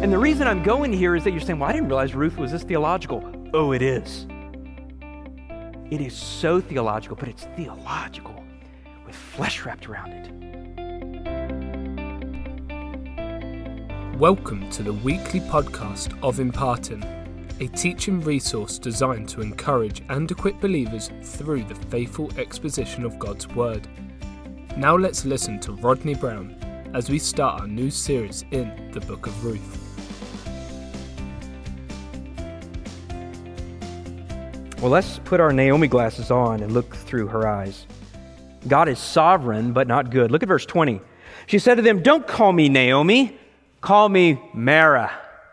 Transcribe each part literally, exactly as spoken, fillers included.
And the reason I'm going here is that you're saying, well, I didn't realize Ruth was this theological. Oh, it is. It is so theological, but it's theological with flesh wrapped around it. Welcome to the weekly podcast of Imparting, a teaching resource designed to encourage and equip believers through the faithful exposition of God's Word. Now let's listen to Rodney Brown as we start our new series in the Book of Ruth. Well, let's put our Naomi glasses on and look through her eyes. God is sovereign, but not good. Look at verse twenty. She said to them, "Don't call me Naomi, call me Mara."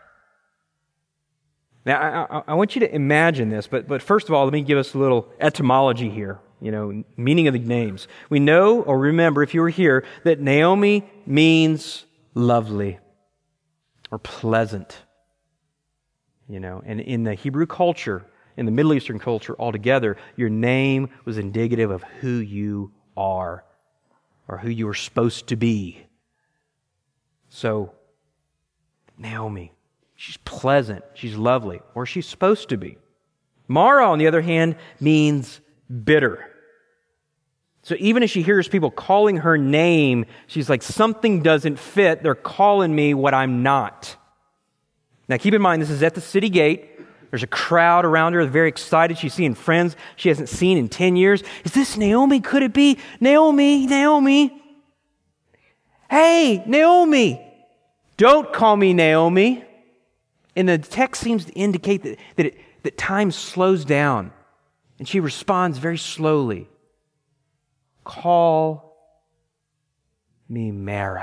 Now, I, I, I want you to imagine this, but, but first of all, let me give us a little etymology here, you know, meaning of the names. We know, or remember, if you were here, that Naomi means lovely or pleasant, you know, and in the Hebrew culture, in the Middle Eastern culture altogether, your name was indicative of who you are or who you were supposed to be. So, Naomi, she's pleasant, she's lovely, or she's supposed to be. Mara, on the other hand, means bitter. So even as she hears people calling her name, she's like, something doesn't fit. They're calling me what I'm not. Now keep in mind, this is at the city gate. There's a crowd around her. They're very excited. She's seeing friends she hasn't seen in ten years. Is this Naomi? Could it be? Naomi, Naomi. Hey, Naomi. Don't call me Naomi. And the text seems to indicate that, that, it, that time slows down. And she responds very slowly. Call me Mara.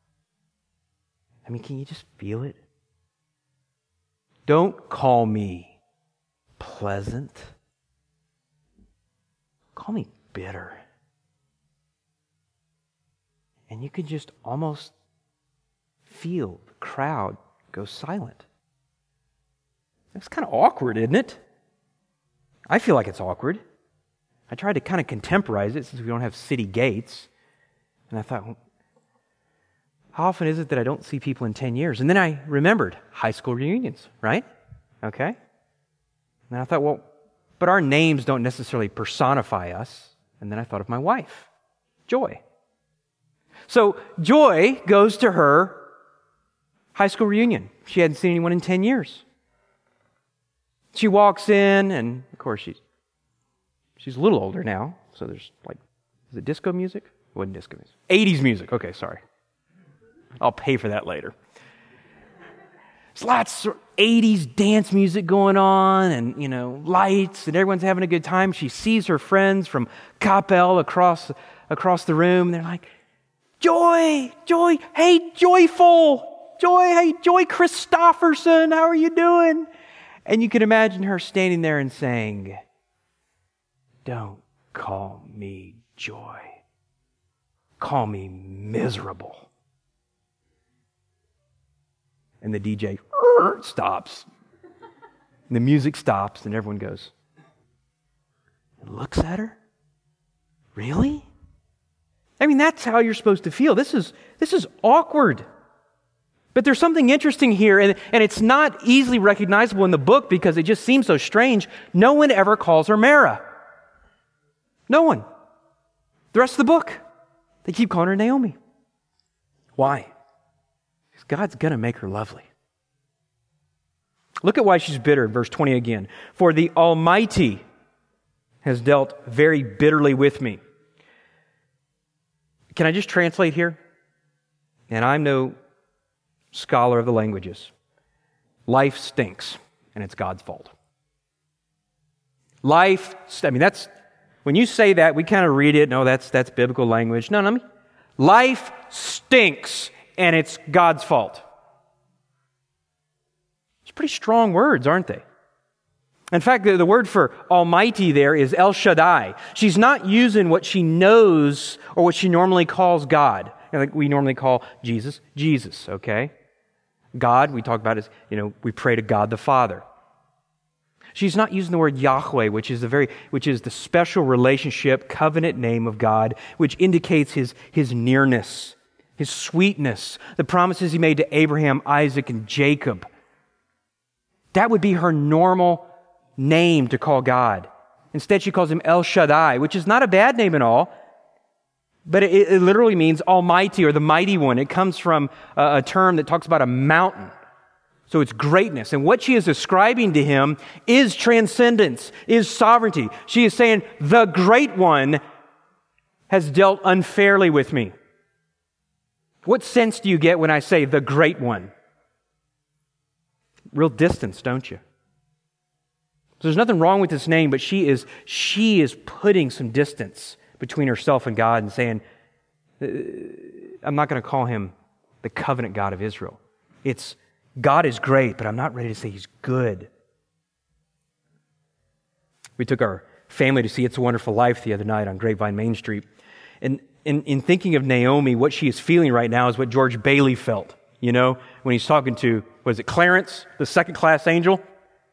I mean, can you just feel it? Don't call me pleasant. Call me bitter. And you can just almost feel the crowd go silent. It's kind of awkward, isn't it? I feel like it's awkward. I tried to kind of contemporize it since we don't have city gates. And I thought, well, how often is it that I don't see people in ten years? And then I remembered high school reunions, right? Okay. And I thought, well, but our names don't necessarily personify us. And then I thought of my wife, Joy. So Joy goes to her high school reunion. She hadn't seen anyone in ten years. She walks in, and of course she's she's a little older now. So there's like, is it disco music? It wasn't disco music. eighties music. Okay, sorry. I'll pay for that later. There's lots of eighties dance music going on and, you know, lights, and everyone's having a good time. She sees her friends from Capel across, across the room, and they're like, Joy, Joy, hey, Joyful, Joy, hey, Joy Christofferson, how are you doing? And you can imagine her standing there and saying, don't call me Joy. Call me miserable. And the D J stops. And the music stops and everyone goes, and looks at her? Really? I mean, that's how you're supposed to feel. This is, this is awkward. But there's something interesting here, and, and it's not easily recognizable in the book because it just seems so strange. No one ever calls her Mara. No one. The rest of the book, they keep calling her Naomi. Why? Because God's going to make her lovely. Look at why she's bitter in verse twenty again. For the Almighty has dealt very bitterly with me. Can I just translate here? And I'm no scholar of the languages. Life stinks, and it's God's fault. Life, I mean, that's, when you say that, we kind of read it, no, that's that's biblical language. No, no, life stinks, and it's God's fault. It's pretty strong words, aren't they? In fact, the, the word for Almighty there is El Shaddai. She's not using what she knows or what she normally calls God. You know, like we normally call Jesus, Jesus, okay? God, we talk about as, you know, we pray to God the Father. She's not using the word Yahweh, which is the very, which is the special relationship, covenant name of God, which indicates his, his nearness, his sweetness, the promises he made to Abraham, Isaac, and Jacob. That would be her normal name to call God. Instead, she calls him El Shaddai, which is not a bad name at all, but it, it literally means Almighty or the Mighty One. It comes from a, a term that talks about a mountain. So it's greatness. And what she is ascribing to him is transcendence, is sovereignty. She is saying, the Great One has dealt unfairly with me. What sense do you get when I say the Great One? Real distance, don't you? So there's nothing wrong with this name, but she is she is putting some distance between herself and God and saying, I'm not going to call him the covenant God of Israel. It's God is great, but I'm not ready to say he's good. We took our family to see It's a Wonderful Life the other night on Grapevine Main Street. And in, in thinking of Naomi, what she is feeling right now is what George Bailey felt, you know, when he's talking to, was it Clarence, the second-class angel?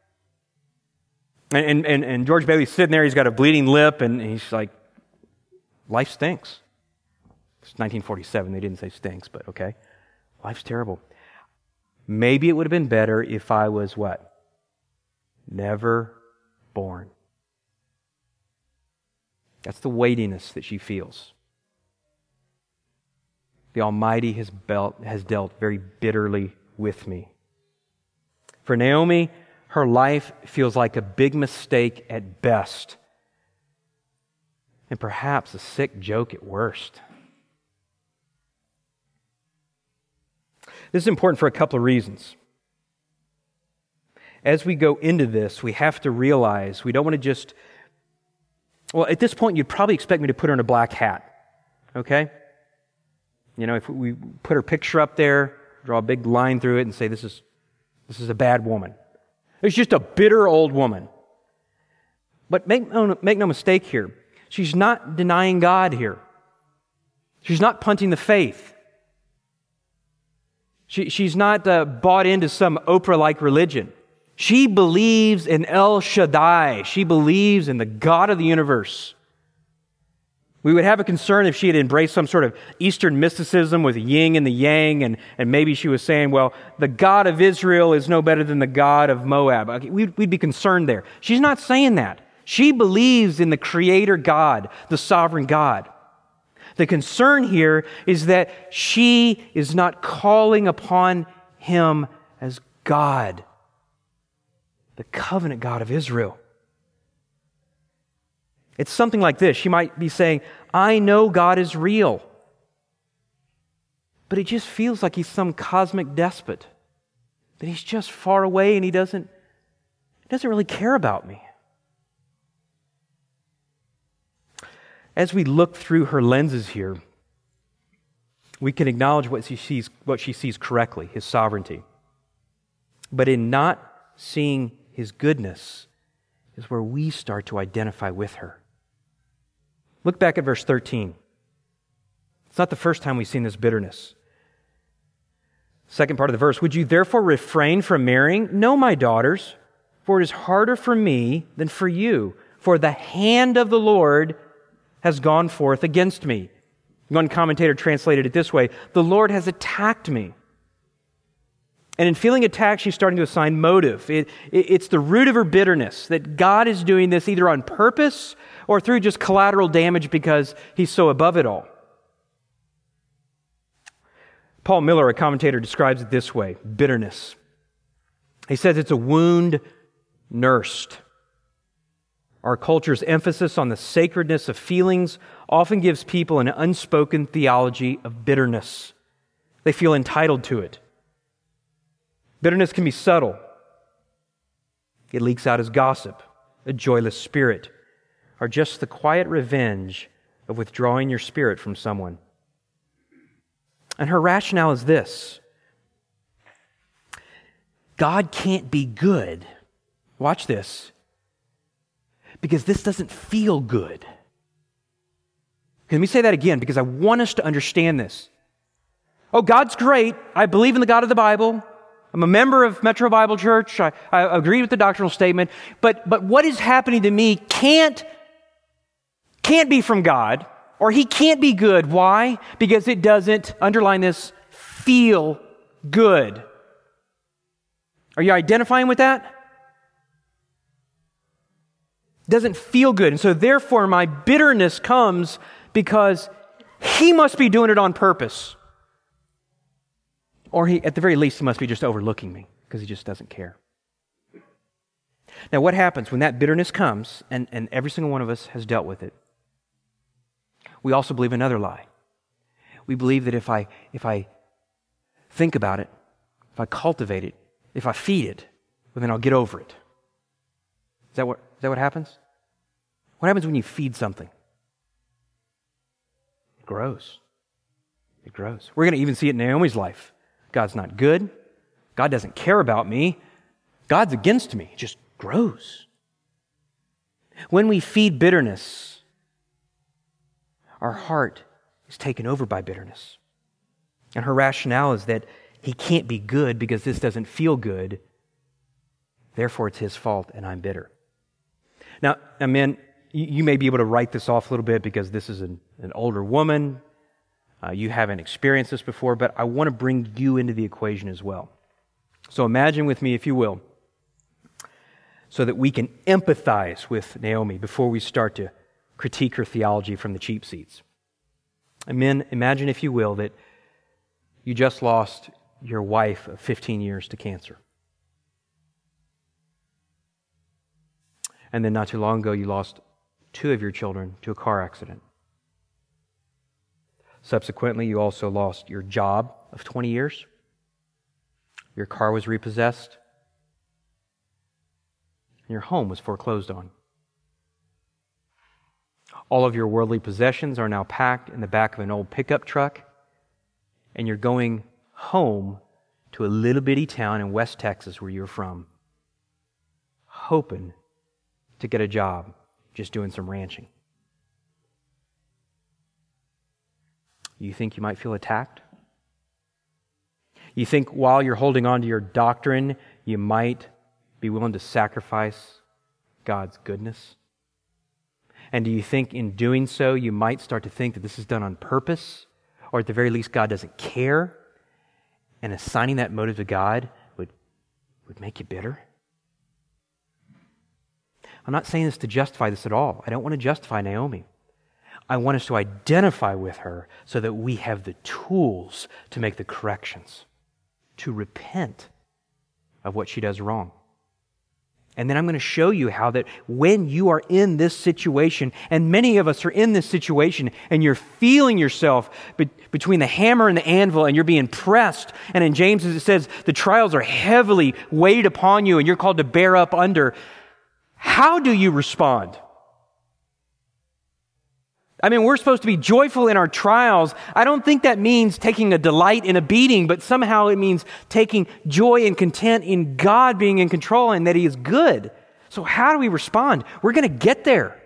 And, and, and George Bailey's sitting there, he's got a bleeding lip, and he's like, life stinks. It's nineteen forty-seven, they didn't say stinks, but okay. Life's terrible. Maybe it would have been better if I was what? Never born. That's the weightiness that she feels. The Almighty has, belt, has dealt very bitterly with me. For Naomi, her life feels like a big mistake at best, and perhaps a sick joke at worst. This is important for a couple of reasons. As we go into this, we have to realize we don't want to just, well, at this point, you'd probably expect me to put her in a black hat, okay? You know, if we put her picture up there, draw a big line through it and say, this is, this is a bad woman. It's just a bitter old woman. But make no, make no mistake here. She's not denying God here. She's not punting the faith. She, she's not uh, bought into some Oprah-like religion. She believes in El Shaddai. She believes in the God of the universe. We would have a concern if she had embraced some sort of Eastern mysticism with the yin and the yang, and, and maybe she was saying, well, the God of Israel is no better than the God of Moab. Okay, we'd, we'd be concerned there. She's not saying that. She believes in the Creator God, the sovereign God. The concern here is that she is not calling upon Him as God, the covenant God of Israel. It's something like this. She might be saying, I know God is real, but it just feels like He's some cosmic despot, that He's just far away and He doesn't, he doesn't really care about me. As we look through her lenses here, we can acknowledge what she sees, what she sees correctly, His sovereignty. But in not seeing His goodness is where we start to identify with her. Look back at verse thirteen. It's not the first time we've seen this bitterness. Second part of the verse, would you therefore refrain from marrying? No, my daughters, for it is harder for me than for you. For the hand of the Lord has gone forth against me. One commentator translated it this way, the Lord has attacked me. And in feeling attacked, she's starting to assign motive. It, it, it's the root of her bitterness, that God is doing this either on purpose or through just collateral damage because He's so above it all. Paul Miller, a commentator, describes it this way, bitterness. He says it's a wound nursed. Our culture's emphasis on the sacredness of feelings often gives people an unspoken theology of bitterness. They feel entitled to it. Bitterness can be subtle. It leaks out as gossip, a joyless spirit, or just the quiet revenge of withdrawing your spirit from someone. And her rationale is this. God can't be good. Watch this. Because this doesn't feel good. Let me say that again because I want us to understand this. Oh, God's great. I believe in the God of the Bible. I'm a member of Metro Bible Church. I, I agree with the doctrinal statement. But, but what is happening to me can't, can't be from God. Or he can't be good. Why? Because it doesn't, underline this, feel good. Are you identifying with that? Doesn't feel good. And so therefore my bitterness comes because he must be doing it on purpose. Or he, at the very least, he must be just overlooking me because he just doesn't care. Now what happens when that bitterness comes, and, and every single one of us has dealt with it, we also believe another lie. We believe that if I if I think about it, if I cultivate it, if I feed it, well, then I'll get over it. Is that what is that what happens? What happens when you feed something? It grows. It grows. We're going to even see it in Naomi's life. God's not good. God doesn't care about me. God's against me. It just grows. When we feed bitterness, our heart is taken over by bitterness. And her rationale is that he can't be good because this doesn't feel good. Therefore, it's his fault and I'm bitter. Now, now men, you, you may be able to write this off a little bit because this is an, an older woman. Uh, you haven't experienced this before, but I want to bring you into the equation as well. So imagine with me, if you will, so that we can empathize with Naomi before we start to critique her theology from the cheap seats. And men, imagine, if you will, that you just lost your wife of fifteen years to cancer. And then not too long ago, you lost two of your children to a car accident. Subsequently, you also lost your job of twenty years. Your car was repossessed. And your home was foreclosed on. All of your worldly possessions are now packed in the back of an old pickup truck, and you're going home to a little bitty town in West Texas where you're from, hoping to get a job just doing some ranching. You think you might feel attacked? You think while you're holding on to your doctrine, you might be willing to sacrifice God's goodness? And do you think in doing so, you might start to think that this is done on purpose, or at the very least, God doesn't care, and assigning that motive to God would, would make you bitter? I'm not saying this to justify this at all. I don't want to justify Naomi. I want us to identify with her so that we have the tools to make the corrections, to repent of what she does wrong. And then I'm going to show you how that when you are in this situation, and many of us are in this situation, and you're feeling yourself be- between the hammer and the anvil, and you're being pressed. And in James, as it says, the trials are heavily weighted upon you, and you're called to bear up under. How do you respond? I mean, we're supposed to be joyful in our trials. I don't think that means taking a delight in a beating, but somehow it means taking joy and content in God being in control and that He is good. So how do we respond? We're going to get there.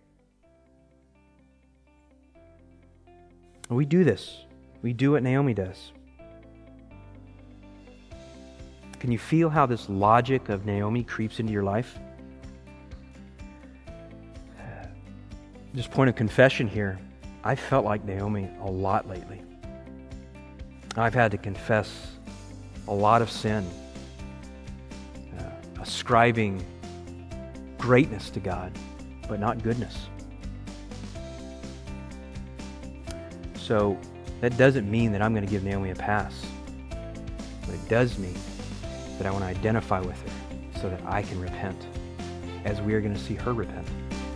We do this. We do what Naomi does. Can you feel how this logic of Naomi creeps into your life? Just point of confession here, I've felt like Naomi a lot lately. I've had to confess a lot of sin, uh, ascribing greatness to God, but not goodness. So that doesn't mean that I'm going to give Naomi a pass, but it does mean that I want to identify with her so that I can repent, as we are going to see her repent.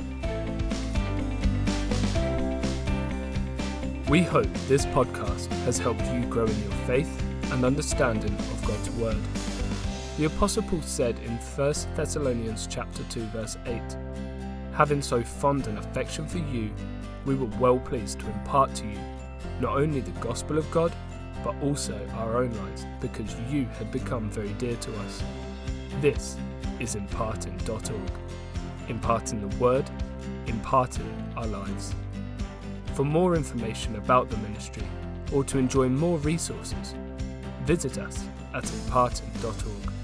We hope this podcast has helped you grow in your faith and understanding of God's Word. The Apostle Paul said in First Thessalonians chapter two, verse eight, "Having so fond an affection for you, we were well pleased to impart to you not only the gospel of God, but also our own lives, because you had become very dear to us." This is imparting dot org. Imparting the Word, imparting our lives. For more information about the ministry or to enjoy more resources, visit us at imparting dot org.